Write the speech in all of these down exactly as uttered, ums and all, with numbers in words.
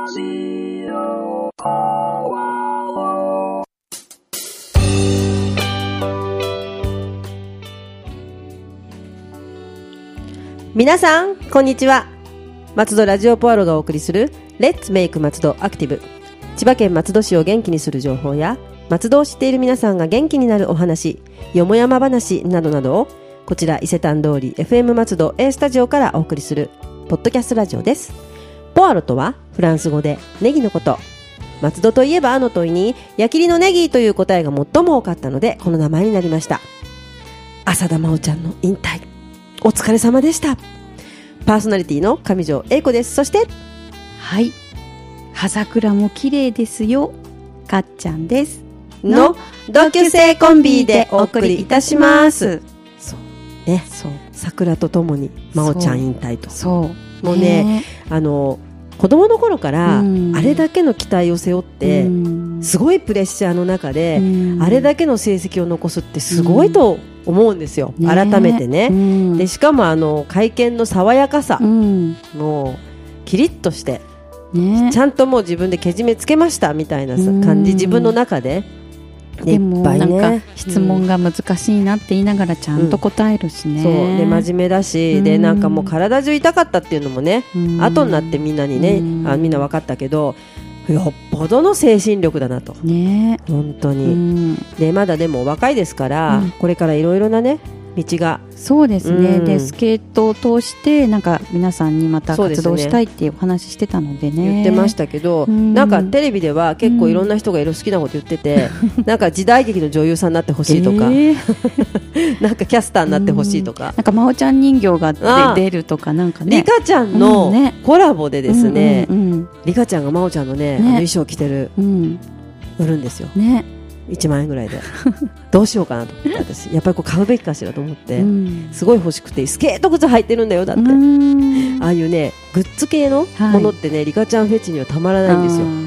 皆さんこんにちは。松戸ラジオポアロがお送りするレッツメイク松戸アクティブ。千葉県松戸市を元気にする情報や松戸を知っている皆さんが元気になるお話、よもやま話などなどをこちら伊勢丹通り エフエム 松戸 A スタジオからお送りするポッドキャストラジオです。ポアロとはフランス語でネギのこと。松戸といえばあの問いに矢切のネギという答えが最も多かったのでこの名前になりました。浅田真央ちゃんの引退お疲れ様でした。パーソナリティの上条英子です。そしてはい葉桜も綺麗ですよかっちゃんですの同級生コンビでお送りいたします。そうね、そう桜とともに真央ちゃん引退と。 そうもうね、あの子供の頃からあれだけの期待を背負ってすごいプレッシャーの中であれだけの成績を残すってすごいと思うんですよ、ね、改めてね、うん、でしかもあの会見の爽やかさ、うん、もうキリッとして、ね、ちゃんともう自分でけじめつけましたみたいな感じ、自分の中ででもなんか質問が難しいなって言いながらちゃんと答えるしね、 うん、そうで真面目だし、でなんかもう体中痛かったっていうのもね、後になってみんなにね、あみんな分かったけどよっぽどの精神力だなと、ね、本当に。でまだでも若いですから、うん、これからいろいろなね道が。 そうですね、うん、でスケートを通してなんか皆さんにまた活動したいっていうお話してたのでね、 言ってましたけど、うん、なんかテレビでは結構いろんな人がいろいろ好きなこと言ってて、うん、なんか時代劇の女優さんになってほしいとか、えー、なんかキャスターになってほしいとか、 うん、なんか真央ちゃん人形がで出るとかなんかね、 リカちゃんのコラボでですね、 うんうんうん、 リカちゃんが真央ちゃんのね、ねあの衣装着てる、うん、売るんですよね、いちまんえんぐらいでどうしようかなと思って私やっぱりこう買うべきかしらと思って、うん、すごい欲しくてスケート靴履いてるんだよだって、ああいうねグッズ系のものってね、はい、リカちゃんフェチにはたまらないんですよ、うん、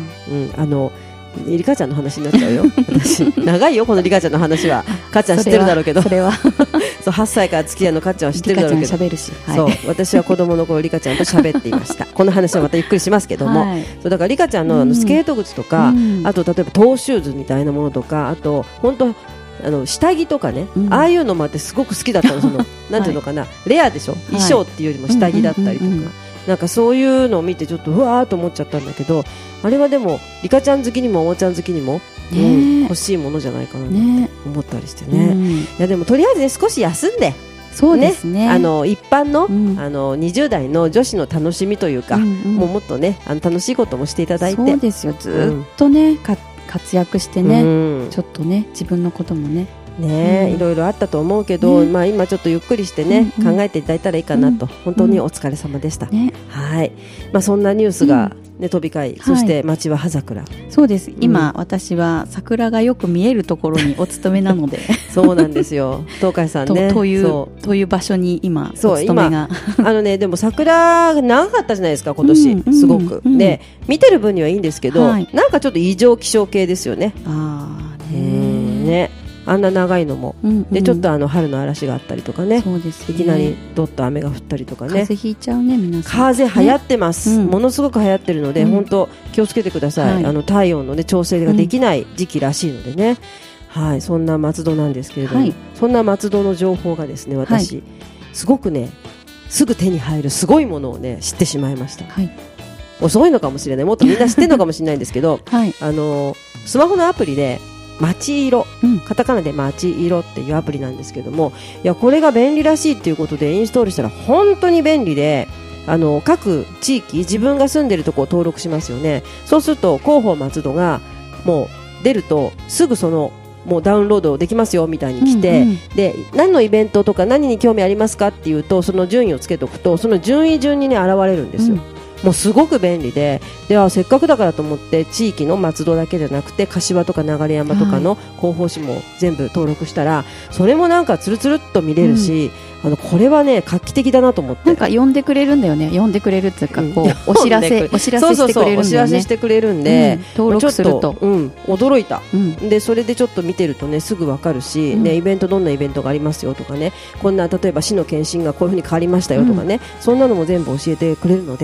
あのリカちゃんの話になっちゃうよ私長いよこのリカちゃんの話は。かっちゃん知ってるだろうけど、 それはそうはっさいから付き合いのかっちゃんは知ってるだろうけど、 喋るし、はい、 そう私は子供の頃リカちゃんと喋っていましたこの話はまたゆっくりしますけども、はい、そうだからリカちゃん の, あのスケート靴とか、うん、あと例えばトーシューズみたいなものとか、あと本当あの下着とかね、うん、ああいうのもあってすごく好きだったのそのなんていうのかな、はい、レアでしょ、衣装っていうよりも下着だったりとか、うんうんうんうん、なんかそういうのを見てちょっとうわーと思っちゃったんだけど、あれはでもリカちゃん好きにもおもちゃん好きにも、ねうん、欲しいものじゃないかなと思ったりしてね、ねいやでもとりあえず、ね、少し休んでそうですね、 あの一般 の,、うん、あのにじゅう代の女子の楽しみというか、うんうん、もうもっとねあの楽しいこともしていただいて。 そうですよ、ずっとね、うん、か活躍してね、うん、ちょっとね自分のこともねね、うん、いろいろあったと思うけど、ねまあ、今ちょっとゆっくりしてね、うんうん、考えていただいたらいいかなと、うん、本当にお疲れ様でした、ねはいまあ、そんなニュースが、ね、飛び交い、そして街は葉桜、 そうです今、うん、私は桜がよく見えるところにお勤めなのでそうなんですよ東海さんね と, と, いうそうという場所に今お勤めがあの、ね、でも桜が長かったじゃないですか今年、うん、すごく、うん、で見てる分にはいいんですけど、はい、なんかちょっと異常気象系ですよね。あーねねあんな長いのも、うんうん、でちょっとあの春の嵐があったりとか ね, そうですねいきなりどっと雨が降ったりとかね、 風邪ひいちゃうね皆さん。 風邪流行ってます、ねうん、ものすごく流行ってるので、うん、本当気をつけてください、はい、あの体温の、ね、調整ができない時期らしいのでね、うんはい、そんな松戸なんですけれども、はい、そんな松戸の情報がですね私、はい、すごくねすぐ手に入るすごいものをね知ってしまいました、はい、遅いのかもしれない、もっとみんな知ってるのかもしれないんですけど、はい、あのスマホのアプリでまち色、うん、カタカナでまち色っていうアプリなんですけども、いやこれが便利らしいっていうことでインストールしたら本当に便利で、あの各地域自分が住んでるところを登録しますよね。そうすると広報松戸がもう出るとすぐそのもうダウンロードできますよみたいに来て、うんうん、で何のイベントとか何に興味ありますかっていうとその順位をつけておくとその順位順に、ね、現れるんですよ、うんもうすごく便利で、ではせっかくだからと思って地域の松戸だけじゃなくて柏とか流山とかの広報誌も全部登録したら、はい、それもなんかつるつるっと見れるし、うん、あのこれはね画期的だなと思って、 なんか呼んでくれるんだよね、呼んでくれるっていうかこう、うん、お知らせお知らせしてくれるんだよね。そうそうそうお知らせしてくれるんで、うん、登録すると、 うん、驚いた、うん、でそれでちょっと見てるとねすぐわかるし、うんね、イベントどんなイベントがありますよとかね、こんな例えば市の検診がこういう風に変わりましたよとかね、うん、そんなのも全部教えてくれるので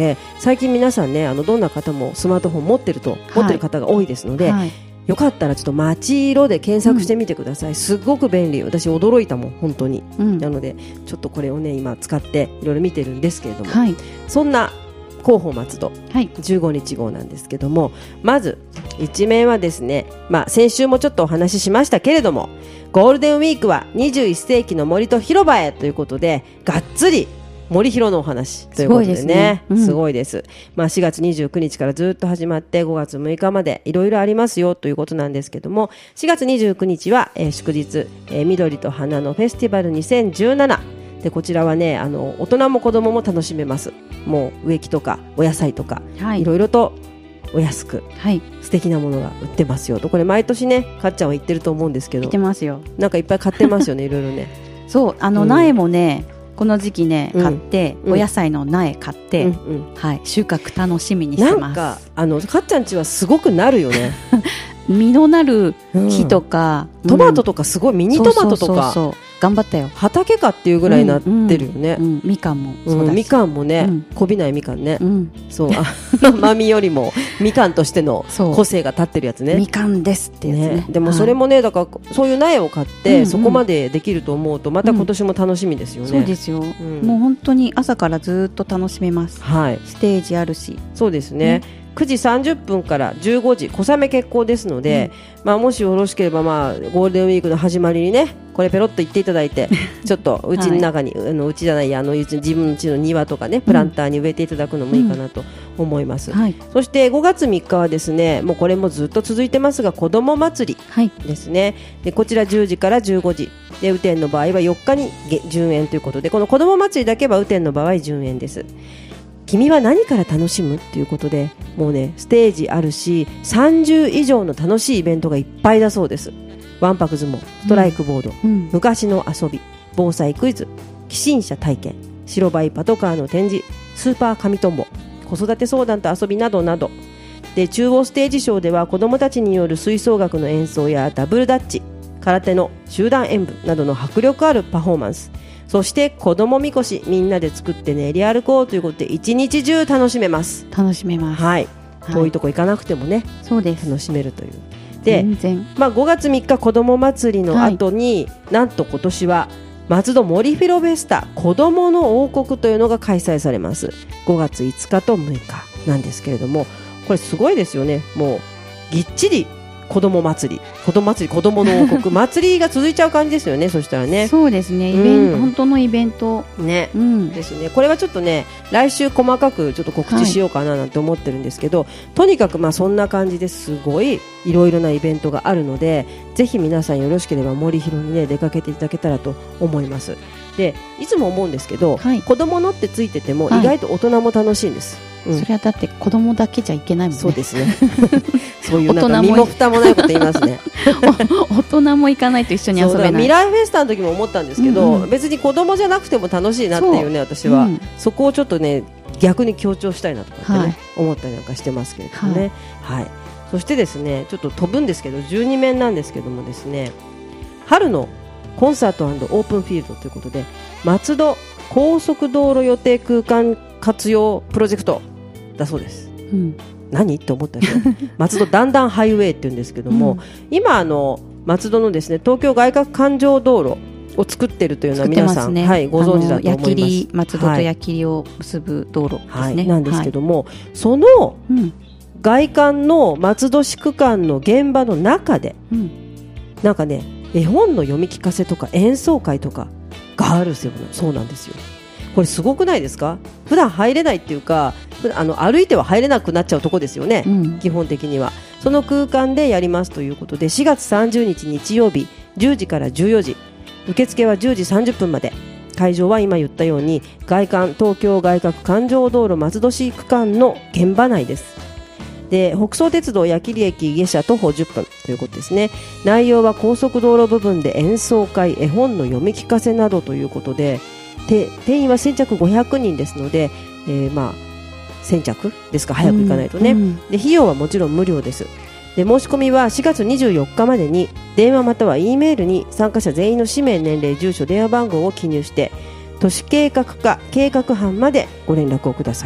最近皆さんねあのどんな方もスマートフォン持ってると、はい、持ってる方が多いですので、はい、よかったらちょっと街色で検索してみてください、うん、すごく便利。私驚いたもん本当に、うん、なのでちょっとこれをね今使っていろいろ見てるんですけれども、はい、そんな広報松戸、はい、じゅうごにち号なんですけども、まず一面はですね、まあ、先週もちょっとお話ししましたけれども、ゴールデンウィークはにじゅういっせいきの森と広場へということで、がっつり森広のお話ということでね、すごいですね、うん、すごいです、まあ、しがつにじゅうくにちからずっと始まってごがつむいかまでいろいろありますよということなんですけども、しがつにじゅうくにちは、えー、祝日、えー、緑と花のフェスティバルにせんじゅうななで、こちらはねあの大人も子供も楽しめます。もう植木とかお野菜とか、はい、いろいろとお安く、はい、素敵なものが売ってますよと。これ毎年ねかっちゃんは言ってると思うんですけど、 言ってますよ。 なんかいっぱい買ってますよねいろいろね。 そうあの、うん、苗もねこの時期ね買って、うん、お野菜の苗買って、うんうんはい、収穫楽しみにしてます。 なんかあのかっちゃんちはすごくなるよね実のなる木とか、 うん、トマトとかすごいミニトマトとか、そうそうそうそう頑張ったよ。 畑かっていうぐらいになってるよね、 うんうんうん、みかんもそうだし、 うん、みかんもね、うん、こびないみかんね、うん、そう甘みよりもみかんとしての個性が立ってるやつね。 みかんですってやつね。 ねでもそれもね、はい、だからそういう苗を買って、うん、そこまでできると思うとまた今年も楽しみですよね、 うん、そうですよ、うん、もう本当に朝からずっと楽しめます、はい、ステージあるし。 そうですね、ねくじさんじゅっぷんからじゅうごじ小雨決行ですので、うんまあ、もしよろしければ、まあ、ゴールデンウィークの始まりにねこれペロッと言っていただいてちょっとうちの中に、はい、あのうちじゃないあの自分の家の庭とかねプランターに植えていただくのもいいかなと思います、うんはい、そしてごがつみっかはですねもうこれもずっと続いてますが子ども祭りですね、はい、でこちらじゅうじからじゅうごじで雨天の場合はよっかに順延ということで、この子ども祭りだけは雨天の場合順延です。君は何から楽しむっていうことでもうねステージあるしさんじゅういじょうの楽しいイベントがいっぱいだそうです。わんぱく相撲、ストライクボード、うん、昔の遊び、防災クイズ、寄進車体験、白バイパトカーの展示、スーパー紙トンボ、子育て相談と遊びなどなどで、中央ステージショーでは子どもたちによる吹奏楽の演奏やダブルダッチ、空手の集団演舞などの迫力あるパフォーマンス、そして子どもみこしみんなで作って練り歩こうということで一日中楽しめます。 楽しめます、 はい、遠いとこ行かなくてもね、 そうです、 楽しめるというで、まあ、ごがつみっか子ども祭りの後に、はい、なんと今年は松戸森フィロフェスタ子どもの王国というのが開催されます。ごがついつかとむいかなんですけれども、これすごいですよね。もうぎっちり子ども祭り子ども祭り子どもの王国祭りが続いちゃう感じですよね。そしたらね、 そうですね、イベント、うん、本当のイベント、 ねうん、ですね。これはちょっとね来週細かくちょっと告知しようかななんて思ってるんですけど、はい、とにかくまあそんな感じですごいいろいろなイベントがあるので、ぜひ皆さんよろしければ森広にね出かけていただけたらと思います。でいつも思うんですけど、はい、子供のってついてても意外と大人も楽しいんです、 はいうん、それはだって子供だけじゃいけないもんね。 そうですねそういうなんか身も蓋もないこと言いますね大人も行かないと一緒に遊べない。 未来フェスタの時も思ったんですけど、うんうん、別に子供じゃなくても楽しいなっていうね、私は、うん、そこをちょっとね逆に強調したいなとかってね、はい、思ったりなんかしてますけれどもね、はいはい、そしてですねちょっと飛ぶんですけどじゅうにめんなんですけどもですね、春のコンサート&オープンフィールドということで松戸高速道路予定空間活用プロジェクトだそうです、うん、何って思ったでしょ松戸だんだんハイウェイって言うんですけども、うん、今あの松戸のですね東京外郭環状道路を作っているというのは皆さん、ねはい、ご存知だと思います。 矢切松戸と矢切を結ぶ道路ですね、はいはい、 なんですけども、はい、その外環の松戸市区間の現場の中で、うん、なんかね絵本の読み聞かせとか演奏会とかがあるそうなんですよ。これすごくないですか？普段入れないっていうかあの歩いては入れなくなっちゃうとこですよね、うん、基本的にはその空間でやりますということでしがつさんじゅうにち日曜日じゅうじからじゅうよじ、受付はじゅうじさんじゅっぷんまで、会場は今言ったように外環東京外郭環状道路松戸市区間の現場内です。で北総鉄道矢切駅下車徒歩じゅっぷんということですね。内容は高速道路部分で演奏会絵本の読み聞かせなどということで、定員は先着ごひゃくにんですので、えー、まあ先着ですか早く行かないとね、うんうん、で費用はもちろん無料です。で申し込みはしがつにじゅうよっかまでに電話または E メールに参加者全員の氏名年齢住所電話番号を記入して都市計画課計画班までご連絡をくださいと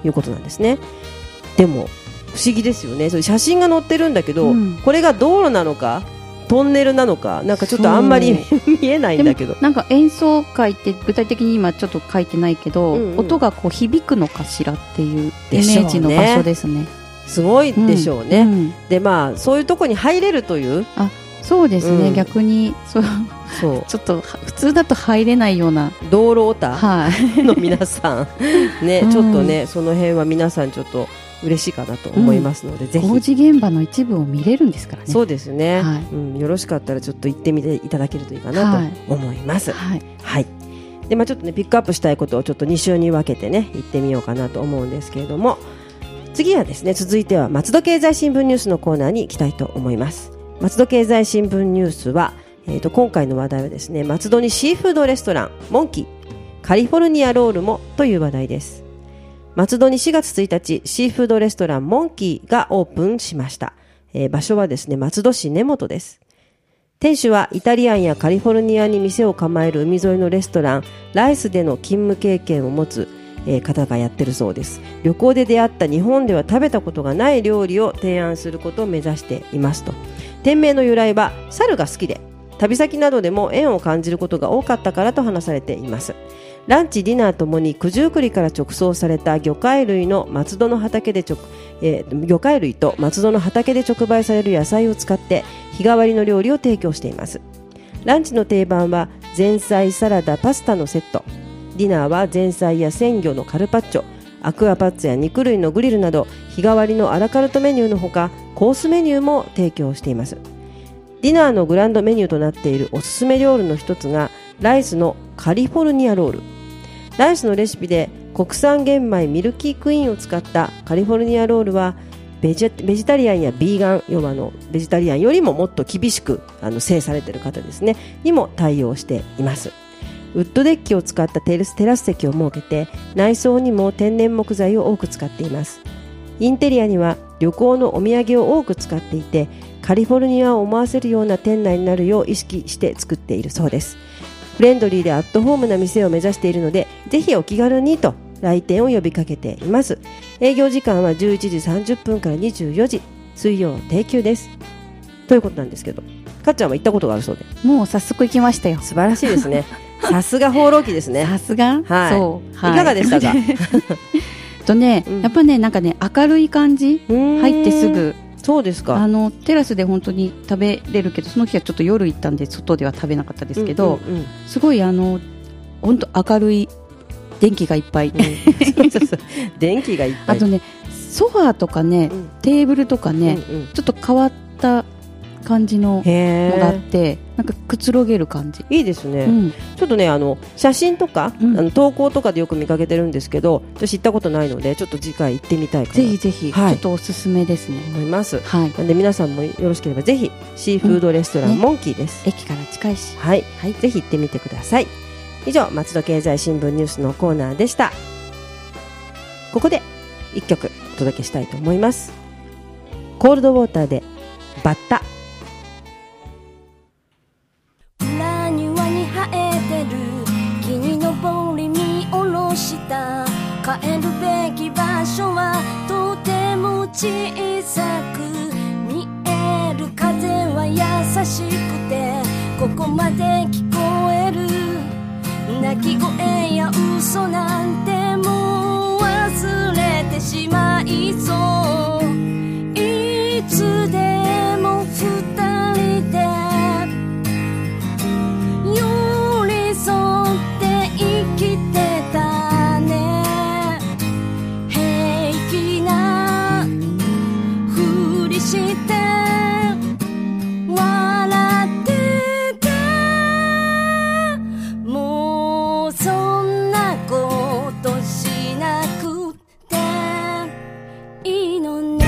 いうことなんですね。でも不思議ですよね。それ写真が載ってるんだけど、うん、これが道路なのかトンネルなのかなんかちょっとあんまり見えないんだけど、 なんか演奏会って具体的に今ちょっと書いてないけど、うんうん、音がこう響くのかしらっていうイメージの場所ですね。 すごいでしょうね、うんうん、でまあそういうとこに入れるという、 あそうですね、うん、逆にそうそうちょっと普通だと入れないような道路オタの皆さん、ね、ちょっとね、うん、その辺は皆さんちょっと嬉しいかなと思いますので、うん、ぜひ工事現場の一部を見れるんですからね。 そうですね、はい、うん、よろしかったらちょっと行ってみていただけるといいかなと思います。はい、はい、でまあ、ちょっとねピックアップしたいことをちょっとに週に分けてね行ってみようかなと思うんですけれども、次はですね続いては松戸経済新聞ニュースのコーナーに行きたいと思います。松戸経済新聞ニュースは、えー、と今回の話題はですね、松戸にシーフードレストランモンキーカリフォルニアロールもという話題です。松戸にしがつついたちシーフードレストランモンキーがオープンしました。えー、場所はですね松戸市根本です。店主はイタリアンやカリフォルニアに店を構える海沿いのレストランライスでの勤務経験を持つ、えー、方がやってるそうです。旅行で出会った日本では食べたことがない料理を提案することを目指していますと。店名の由来は猿が好きで旅先などでも縁を感じることが多かったからと話されています。ランチディナーともに九十九里から直送された魚介類の松戸の畑で直、えー、魚介類と松戸の畑で直売される野菜を使って日替わりの料理を提供しています。ランチの定番は前菜サラダパスタのセット、ディナーは前菜や鮮魚のカルパッチョ、アクアパッツァや肉類のグリルなど日替わりのアラカルトメニューのほかコースメニューも提供しています。ディナーのグランドメニューとなっているおすすめ料理の一つがライスのカリフォルニアロール。ライスのレシピで国産玄米ミルキークイーンを使ったカリフォルニアロールはベジ、ベジタリアンやビーガン、要はあのベジタリアンよりももっと厳しくあの制されている方ですねにも対応しています。ウッドデッキを使ったテラス、テラス席を設けて内装にも天然木材を多く使っています。インテリアには旅行のお土産を多く使っていてカリフォルニアを思わせるような店内になるよう意識して作っているそうです。フレンドリーでアットホームな店を目指しているのでぜひお気軽にと来店を呼びかけています。営業時間はじゅういちじさんじゅっぷんからにじゅうよじ、水曜定休ですということなんですけど、かっちゃんは行ったことがあるそうで。 もう早速行きましたよ。 素晴らしいですねさすが放浪記ですね。 さすが、 はい、 そう、はい、 いかがでしたかとね、うん、やっぱねなんかね明るい感じ、入ってすぐ。 そうですか。 あのテラスで本当に食べれるけどその日はちょっと夜行ったんで外では食べなかったですけど、うんうんうん、すごいあの本当明るい電気がいっぱい、うん、そうそうそう電気がいっぱい。 あとねソファーとかね、うん、テーブルとかね、うんうん、ちょっと変わった感じののがあってなんかくつろげる感じ。 いいですね、うん、ちょっとねあの写真とか、うん、あの投稿とかでよく見かけてるんですけど私行ったことないのでちょっと次回行ってみたいかな。 ぜひぜひ、はい、ちょっとおすすめですね思います、はい、なんで皆さんもよろしければぜひシーフードレストラン、うんね、モンキーです。 駅から近いし、 はいはい、ぜひ行ってみてください。以上松戸経済新聞ニュースのコーナーでした。ここでいっきょくお届けしたいと思います。コールドウォーターでバッタ。 裏庭に生えてる木に登り見下ろした。帰るべき場所はとても小さく見える。風は優しくてここまで聞こえる。泣き声や嘘なんてもう忘れてしまいそう。いつでも二人で寄り添って生きてたね。平気なふりして笑ってた。もうそんなことしなくていいのね。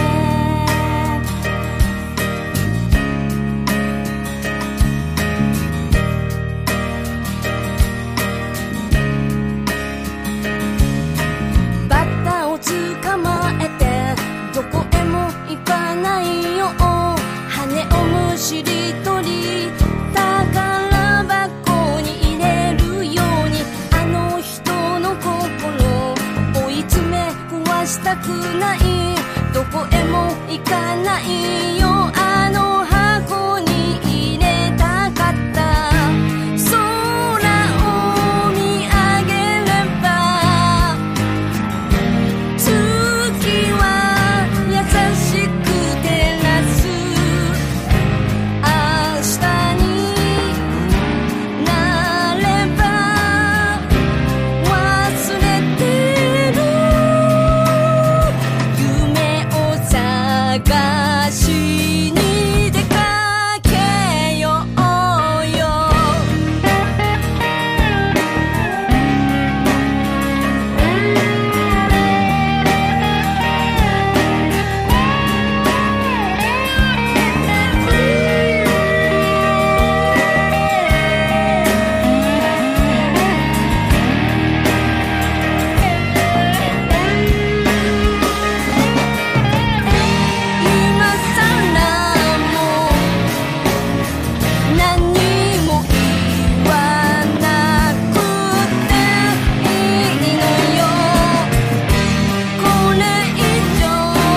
バッタを捕まえてどこへも行かないよう行かないよあの箱に入れたかった空を見上げれば月は優しく照らす明日になれば忘れてる夢を探しに出かけようよ今さらも何も言わなくていいのよこれ以上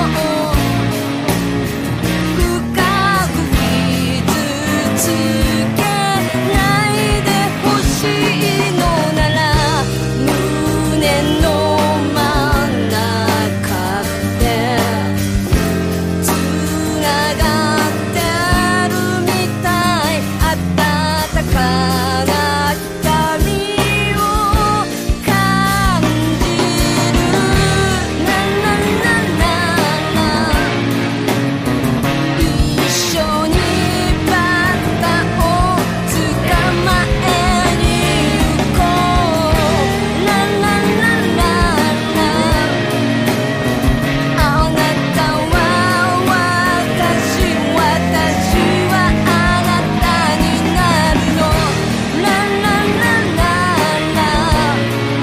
深く傷つけないでほしいのなら胸の真ん中でつながってるみたい暖かな光を感じるななななな一緒にバッタを捕まえに行こうなななななあなたは私私はあなたになるのラララララ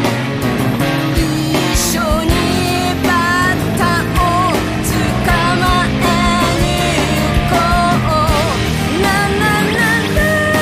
一緒にバッタを捕まえに行こうララララ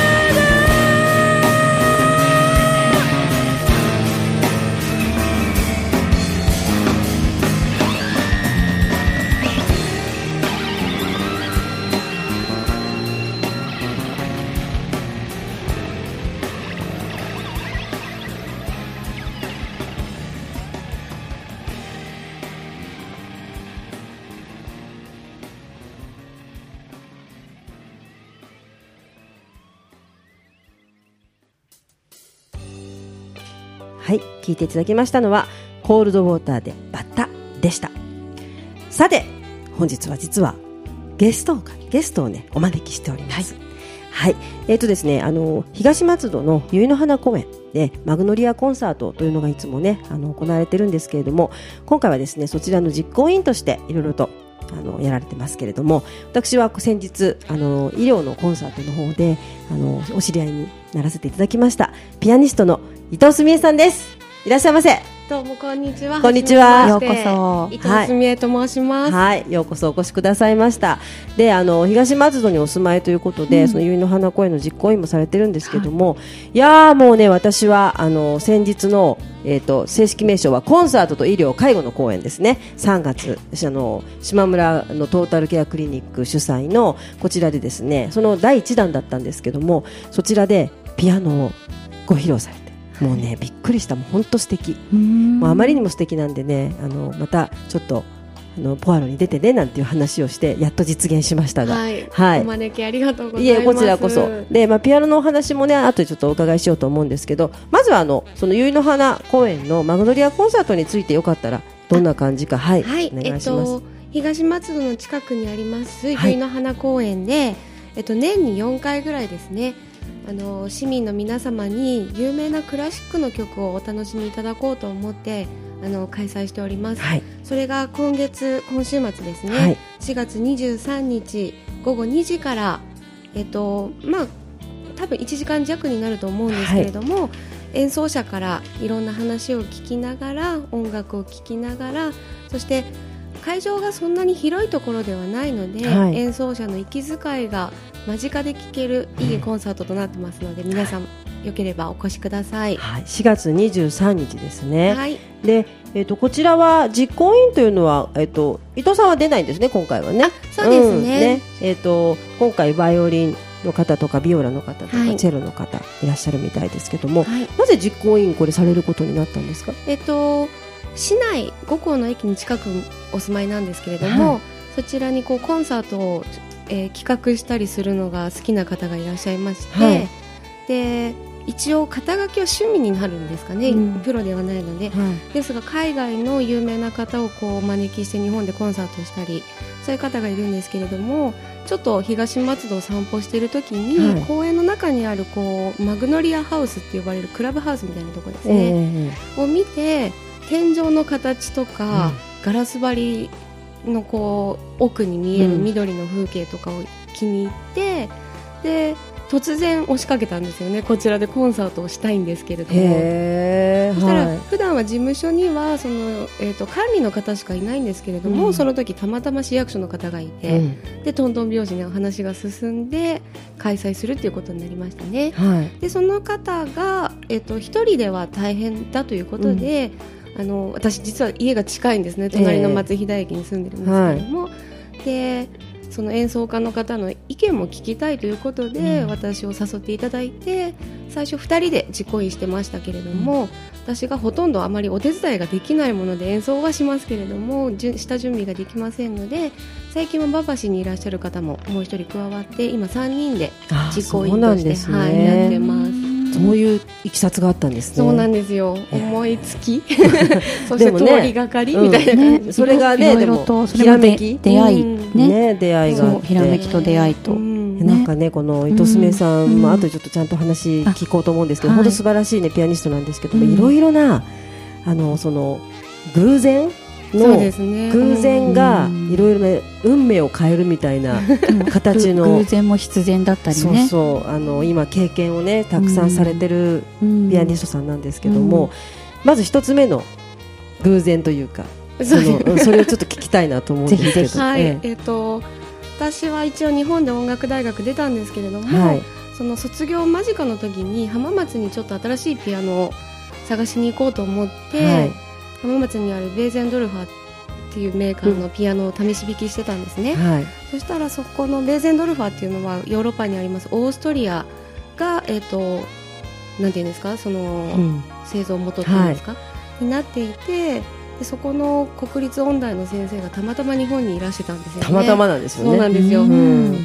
はい、聞いていただきましたのはコールドウォーターでバッタでした。さて本日は実はゲストをゲストをねお招きしております。はい、はい、えーとですねあの東松戸の結の花公園でマグノリアコンサートというのがいつもねあの行われてるんですけれども、今回はですねそちらの実行委員としていろいろとあのやられてますけれども、私は先日あの医療のコンサートの方であのお知り合いにならせていただきましたピアニストの伊藤すみえさんです。いらっしゃいませ。 どうもこんにちは。 こんにちは。 ようこそ。 伊藤すみえと申します。 はい、はい、ようこそお越しくださいました。で、あの東松戸にお住まいということで、うん、その結の花公園の実行委員もされてるんですけども、はい、いやーもうね私はあの先日のえっと正式名称はコンサートと医療介護の公演ですね。さんがつあの島村のトータルケアクリニック主催のこちらでですね、そのだいいちだんだったんですけども、そちらでピアノをご披露されて。もうねびっくりした。もう本当素敵。もうあまりにも素敵なんでね、あのまたちょっとあのポアロに出てねなんていう話をしてやっと実現しましたが、 はい、 はい、 お招きありがとうございます。 いえこちらこそで、まあ、ピアノのお話もね後でちょっとお伺いしようと思うんですけど、まずはあのその結の花公園のマグノリアコンサートについてよかったらどんな感じか、はい、はい、お願いします。 えっと、東松戸の近くにあります結の花公園で、はい、えっと、年によんかいぐらいですね、あの市民の皆様に有名なクラシックの曲をお楽しみいただこうと思ってあの開催しております、はい、それが今月今週末ですね、はい、しがつにじゅうさんにちごごにじから、えっとまあ、多分いちじかんじゃくになると思うんですけれども、はい、演奏者からいろんな話を聞きながら音楽を聴きながら、そして会場がそんなに広いところではないので、はい、演奏者の息遣いが間近で聴けるいいコンサートとなってますので、皆さんよければお越しください、 はい、しがつにじゅうさんにちですね、 はい、 で、 えー、とこちらは実行委員というのは、えー、と伊藤さんは出ないんですね、今回はね。 あ、そうですね。うん、ねえー、と今回バイオリンの方とかビオラの方とか、はい、チェロの方いらっしゃるみたいですけども、はい、なぜ実行委員これされることになったんですか？ えー、と市内ご校の駅に近くお住まいなんですけれども、はい、そちらにこうコンサートを、えー、企画したりするのが好きな方がいらっしゃいまして、はい、で一応肩書きは趣味になるんですかね、うん、プロではないので、はい、ですが海外の有名な方をこうお招きして日本でコンサートをしたりそういう方がいるんですけれども、ちょっと東松戸を散歩している時に、はい、公園の中にあるこうマグノリアハウスって呼ばれるクラブハウスみたいなところですね、えー、を見て天井の形とか、うん、ガラス張りのこう奥に見える緑の風景とかを気に入って、うん、で突然押しかけたんですよね。こちらでコンサートをしたいんですけれども、 へー、 そしたら、 はい、 普段は事務所にはその、えー、と管理の方しかいないんですけれども、うん、その時たまたま市役所の方がいて、うん、でトントン拍子に話が進んで開催するということになりましたね、はい、でその方が、えー、と一人では大変だということで、うん、あの私実は家が近いんですね。隣の松飛騨駅に住んでるんですけれども、はい、でその演奏家の方の意見も聞きたいということで、うん、私を誘っていただいて最初ふたりで実行委員してましたけれども、うん、私がほとんどあまりお手伝いができないもので演奏はしますけれども下準備ができませんので、最近は馬橋にいらっしゃる方ももう一人加わって今さんにんで実行委員として、ね、はい、やってます。 そういういきさつがあったんですね。 そうなんですよ、思いつきそして通りがかりみたいな、 ねうん、それがね、でもひらめき出会い、 うん、ね出会いがあって、 ひらめきと出会いと、うん、 なんかねこの糸すめさん、うんまあ、あとちょっとちゃんと話聞こうと思うんですけど、本当素晴らしいねピアニストなんですけども、いろいろなあのその偶然の偶然がいろいろな運命を変えるみたいな形の偶然も必然だったりね、 そうそうあの今経験をねたくさんされてるピアニストさんなんですけども、まず一つ目の偶然というかそのそれをちょっと聞きたいなと思うんですけどぜひぜひ、 はいえー、と私は一応日本で音楽大学出たんですけれども、はい、その卒業間近の時に浜松にちょっと新しいピアノを探しに行こうと思って、はい浜松にあるベーゼンドルファっていうメーカーのピアノを試し弾きしてたんですね、うんはい、そしたらそこのベーゼンドルファっていうのはヨーロッパにありますオーストリアが、えーと、なんていうんですかその、うん、製造元っていうんですか、はい、になっていてでそこの国立音大の先生がたまたま日本にいらしてたんですよね。 たまたまなんですよね。 そうなんですよ、 うん、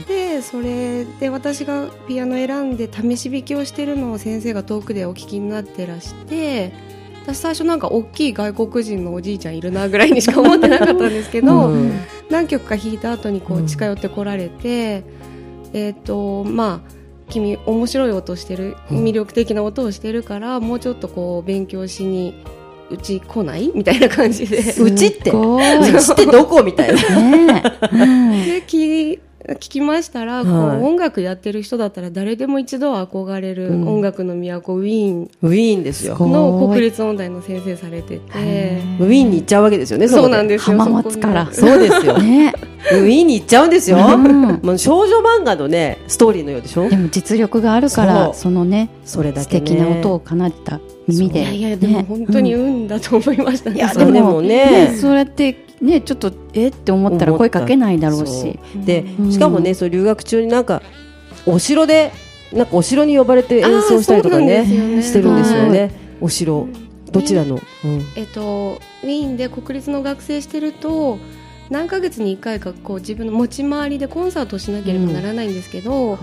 でそれで私がピアノを選んで試し弾きをしてるのを先生が遠くでお聞きになってらして私最初なんか大きい外国人のおじいちゃんいるなぐらいにしか思ってなかったんですけど、うん、何曲か弾いた後にこう近寄ってこられて、うん、えっとまあ君面白い音してる魅力的な音をしてるから、うん、もうちょっとこう勉強しにうち来ないみたいな感じでうちってうちってどこみたいな、ね、 で聞聞きましたら、はい、こう音楽やってる人だったら誰でも一度は憧れる音楽の都、うん、ウィーンウィーンですよの国立音大の先生されててウィーンに行っちゃうわけですよね。 そうなんですよ。 浜松からそうですよ、ね、ウィーンに行っちゃうんですよ、うん、もう少女漫画のねストーリーのようでしょ。 でも実力があるからそのねそれだけね素敵な音を奏でた耳で、 いやいやでも本当に運だと思いましたね、 うん、いやでも、でもねそうやってね、ちょっとえって思ったら声かけないだろうしでしかもね、うん、そう留学中になんかお城でなんかお城に呼ばれて演奏したりとか ね, ねしてるんですよね、はい、お城どちらの、うんえっと、ウィーンで国立の学生してると何ヶ月にいっかいかこう自分の持ち回りでコンサートをしなければならないんですけど、うん、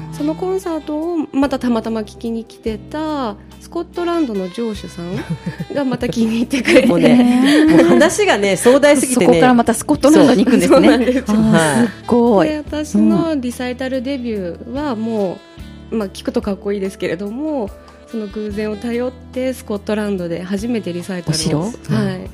そのコンサートをまたたまたま聞きに来てたスコットランドの城主さんがまた気に入ってくれてもう、ね、もう話がね壮大すぎてねそこからまたスコットランドに行くんですね。そうなんですよ、 はい、 すごい。 で私のリサイタルデビューはもう、まあ、聞くとかっこいいですけれどもその偶然を頼ってスコットランドで初めてリサイタルを、はい、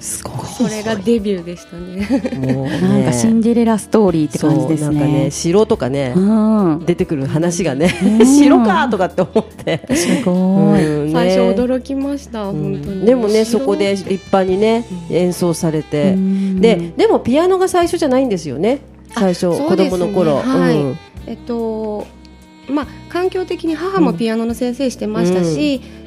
すごいそれがデビューでしたね。 もうねなんかシンデレラストーリーって感じですね。 なんかね城とかね、うん、出てくる話がね、うん、城かとかって思ってすごい、 うんね、最初驚きました、うん、本当に。 でもねそこで立派にね演奏されて、うん、で, でもピアノが最初じゃないんですよね最初、子供の頃、 はいうん、えっとまあ、環境的に母もピアノの先生してましたし、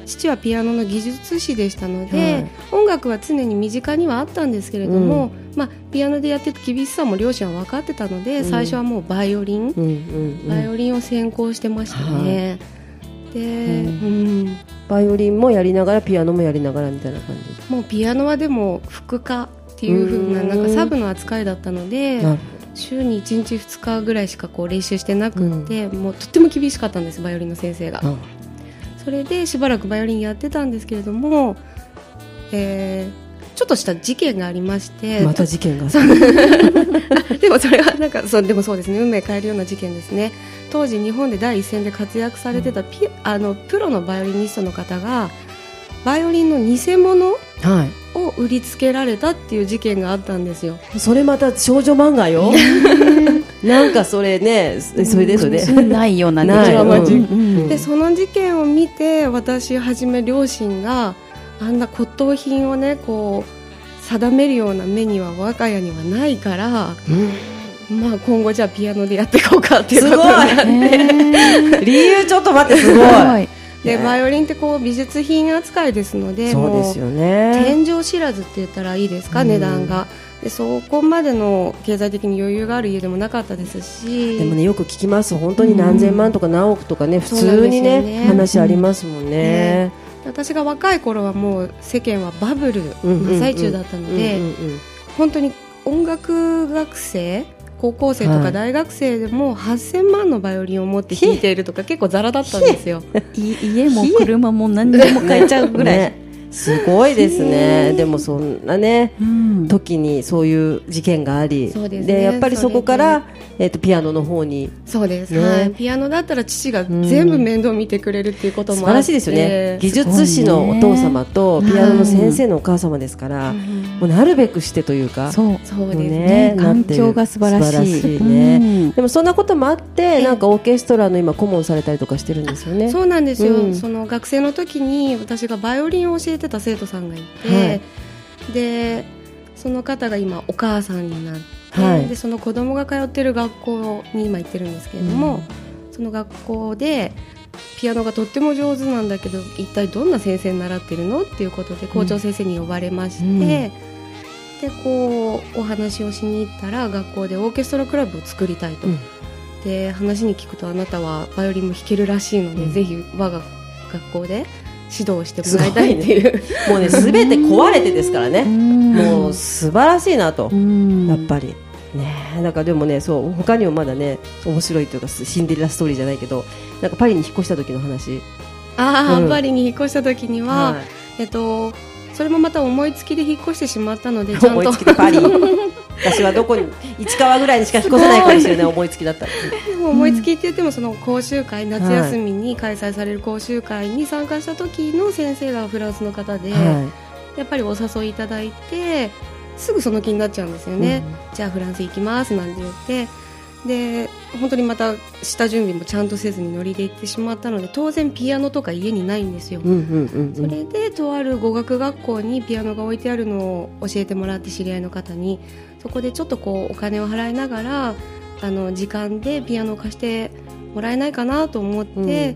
父はピアノの技術士でしたので、はい、音楽は常に身近にはあったんですけれども、うんまあ、ピアノでやってて厳しさも両親は分かってたので、うん、最初はもうバイオリン、うんうんうん、バイオリンを専攻してましたね、はい、で、うんうん、 バイオリンもやりながらピアノもやりながらみたいな感じ。 もうピアノはでも副科っていう風な、なんかサブの扱いだったので、週にいちにちふつかぐらいしかこう練習してなくって、うん、もうとっても厳しかったんです、バイオリンの先生が、うん、それでしばらくバイオリンやってたんですけれども、えー、ちょっとした事件がありまして。 また事件がでもそれはなんかそうでもそうですね、運命変えるような事件ですね。当時日本で第一線で活躍されてたピ、うん、あのプロのバイオリニストの方がバイオリンの偽物、はいを売りつけられたっていう事件があったんですよ。 それまた少女漫画よなんかそれね、それでそれでないようなね、 でその事件を見て、私はじめ両親があんな骨董品をねこう定めるような目には我が家にはないから、うん、まあ今後じゃあピアノでやっていこうかっていうことになって、えー、 理由ちょっと待って、すごいでバイオリンってこう美術品扱いですので、 そうですよね、 もう天井知らずって言ったらいいですか、うん、値段がでそこまでの経済的に余裕がある家でもなかったですし、 でもねよく聞きます、本当に何千万とか何億とかね、うん、普通に ね, ね話ありますもんね、うんね、 私が若い頃はもう世間はバブル真っ最中だったので、本当に音楽学生高校生とか大学生でもはっせんまんのバイオリンを持って弾いているとか結構ザラだったんですよ。 家も車も何でも買えちゃうぐらい、ね、 すごいですね。でもそんなね、うん、時にそういう事件があり、そうですね、でやっぱりそこから、ねえー、とピアノの方に。 そうです、ねはい、ピアノだったら父が全部面倒見てくれるっていうこともあって、 うん、素晴らしいですよね。技術士のお父様とピアノの先生のお母様ですから、うん、もうなるべくしてというか、 そうそうですね、環境が素晴らしい、 素晴らしいね、うん、でもそんなこともあってなんかオーケストラの今顧問されたりとかしてるんですよね。 そうなんですよ、うん、その学生の時に私がバイオリンを教えてた生徒さんがいて、はい、でその方が今お母さんになって、はい、でその子供が通ってる学校に今行ってるんですけれども、うん、その学校でピアノがとっても上手なんだけど一体どんな先生に習ってるのっていうことで校長先生に呼ばれまして、うん、でこうお話をしに行ったら学校でオーケストラクラブを作りたいと、うん、で話に聞くとあなたはバイオリンも弾けるらしいので、うん、ぜひ我が学校で指導してもらいたいっていう、ね、 もうね全て壊れてですからねもう素晴らしいなとやっぱりね。なんかでもねそう他にもまだね面白いというかシンデレラストーリーじゃないけどなんかパリに引っ越した時の話。 あ、うん、パリに引っ越した時には、はい、えっとそれもまた思いつきで引っ越してしまったのでちゃんと思いつきでパリ私はどこに市川ぐらいにしか引っ越せないかもしれない思いつきだった。 思いつきって言ってもその講習会、うん、夏休みに開催される講習会に参加した時の先生がフランスの方で、はい、やっぱりお誘いいただいてすぐその気になっちゃうんですよね、うん、じゃあフランス行きますなんて言ってで本当にまた下準備もちゃんとせずにノリで行ってしまったので当然ピアノとか家にないんですよ、うんうんうんうん、それでとある語学学校にピアノが置いてあるのを教えてもらって知り合いの方にそこでちょっとこうお金を払いながらあの時間でピアノを貸してもらえないかなと思って、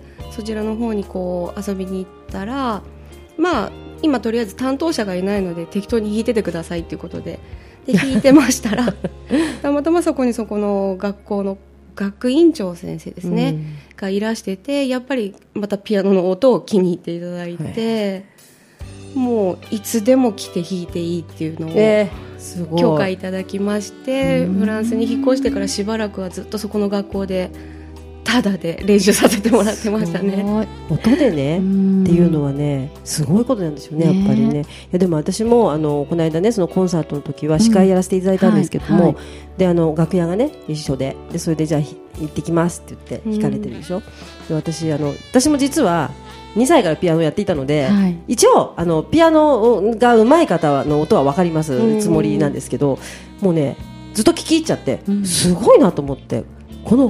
うん、そちらの方にこう遊びに行ったらまあ今とりあえず担当者がいないので適当に弾いててくださいということでで弾いてましたらたまたまそこにそこの学校の学院長先生ですね、うん、がいらしててやっぱりまたピアノの音を気に入っていただいて、はい、もういつでも来て弾いていいっていうのを、えー、すごい許可いただきましてフランスに引っ越してからしばらくはずっとそこの学校でただで練習させてもらってましたね。 音でねっていうのはねすごいことなんですよねやっぱりね。いやでも私もあのこの間ねそのコンサートの時は司会やらせていただいたんですけども、うんはいはい、であの楽屋がね一緒で、でそれでじゃあ行ってきますって言って弾かれてるでしょ、うん、で私あの私も実はにさいからピアノをやっていたので、はい、一応あのピアノが上手い方の音は分かりますつもりなんですけど、うん、もうねずっと聞き入っちゃって、うん、すごいなと思ってこの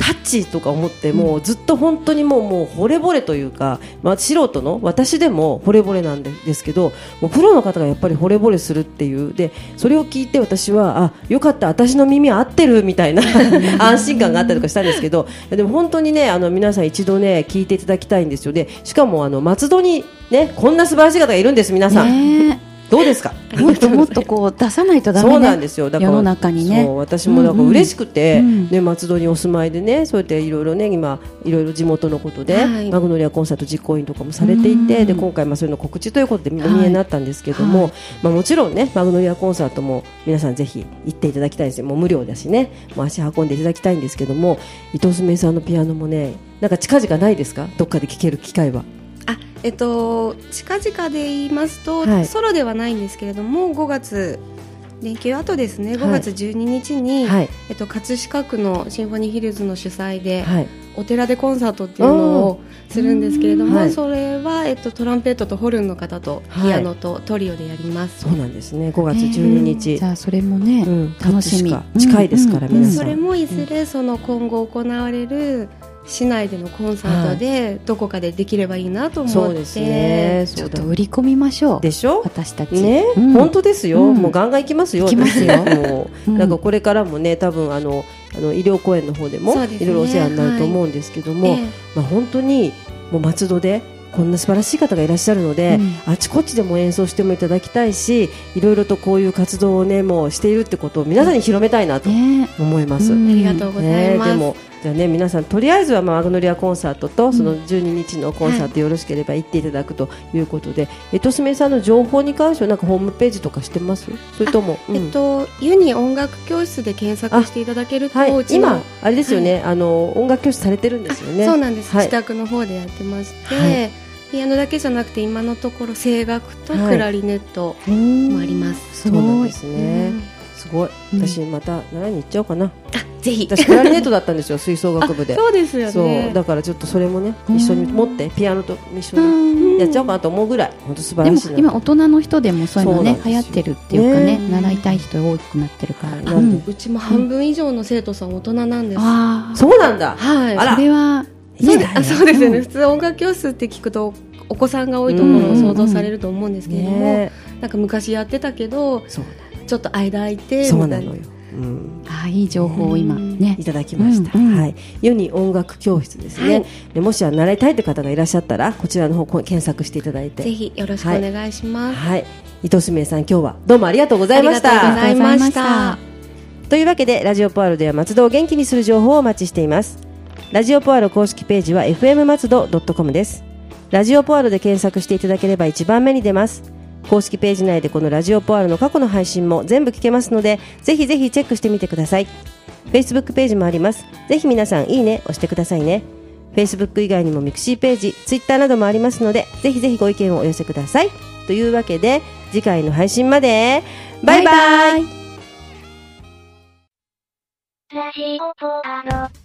タッチとか思って、もうずっと本当にもう、もう惚れ惚れというか、まあ、素人の私でも惚れ惚れなんですけど、もうプロの方がやっぱり惚れ惚れするっていうで、それを聞いて私はあよかった、私の耳合ってるみたいな安心感があったりとかしたんですけど、でも本当にね、あの皆さん一度ね聞いていただきたいんですよ。でしかもあの松戸にねこんな素晴らしい方がいるんです。皆さん、ね、どうですか。 もっともっとこう出さないとダメね。そうなんですよ。だから世の中にね。 そう私もなんか嬉しくて、うんうんね、松戸にお住まいでね、そうやっていろいろね今いろいろ地元のことで、はい、マグノリアコンサート実行委員とかもされていて、で今回まあそれの告知ということでお見えになったんですけども、はいまあ、もちろんねマグノリアコンサートも皆さんぜひ行っていただきたいんですよ。もう無料だしね、もう足運んでいただきたいんですけども、伊藤すみれさんのピアノもねなんか近々ないですか。どっかで聴ける機会は。 あえっと、近々で言いますと、はい、ソロではないんですけれどもごがつ連休後ですね、ごがつじゅうににちに、はいえっと、葛飾区のシンフォニーヒルズの主催で、はい、お寺でコンサートっていうのをするんですけれども、はい、それは、えっと、トランペットとホルンの方とピアノとトリオでやります、 はい、そうなんですね。ごがつじゅうににち、 えー、じゃあそれもね、うん、楽しみ近いですから、うん、皆さんそれもいずれその今後行われる市内でのコンサートでどこかでできればいいなと思って、はい、そうですね、 ちょっと売り込みましょう。 でしょ私たち、 ねうん、本当ですよ、うん、もうガンガン行きますよ。 行きますよもう、うん、なんかこれからもね多分あのあの医療公園の方でもいろいろお世話になると思うんですけども、はいまあ、本当にもう松戸でこんな素晴らしい方がいらっしゃるので、うん、あちこちでも演奏してもいただきたいし、いろいろとこういう活動をねもうしているってことを皆さんに広めたいなと思います、 ねうん、ありがとうございます、 ね、でもじゃあね皆さんとりあえずはマグノリアコンサートとそのじゅうににちのコンサートよろしければ行っていただくということで、えっとすみれさんの情報に関してはなんかホームページとかしてます？それとも、うんえっと、ユニ音楽教室で検索していただけると、 はい、 うち今あれですよね、はい、あの音楽教室されてるんですよね。 そうなんです、 はい、 自宅の方でやってまして、はいピアノだけじゃなくて今のところ声楽とクラリネットもあります、 はい、そうなんですね、すごい。私また習いに行っちゃおうかな、うん、あぜひ。 私クラリネットだったんですよ吹奏楽部で。 そうですよね。 そうだからちょっとそれもね一緒に持ってピアノと一緒にやっちゃおうかなと思うぐらい本当素晴らしいな。 でも今大人の人でもそういうのね流行ってるっていうかね、ね習いたい人多くなってるから、 うん、うちも半分以上の生徒さん大人なんです、うん、 あそうなんだ、 はい、 あらそれはいいそうで、あ、そうですよね、うん、普通音楽教室って聞くとお子さんが多いところを想像されると思うんですけれども、ね、なんか昔やってたけどちょっと間空いてそうなのよ、うん、 あいい情報を今ねいただきました、うんうんはい、ユニ音楽教室ですね、はい、でもしは習いたいという方がいらっしゃったらこちらの方検索していただいてぜひよろしくお願いします、 はいはい、伊藤すみれさん今日はどうもありがとうございました。 ありがとうございました。 というわけでラジオポアロでは松戸を元気にする情報をお待ちしています。ラジオポアロ公式ページは エフエム 松戸 ドットコム です。ラジオポアロで検索していただければ一番目に出ます。公式ページ内でこのラジオポアロの過去の配信も全部聞けますのでぜひぜひチェックしてみてください。 Facebook ページもあります。ぜひ皆さんいいね押してくださいね。 Facebook 以外にもミクシーページ Twitter などもありますのでぜひぜひご意見をお寄せください。というわけで次回の配信までバイバイ。 ラジオポアロ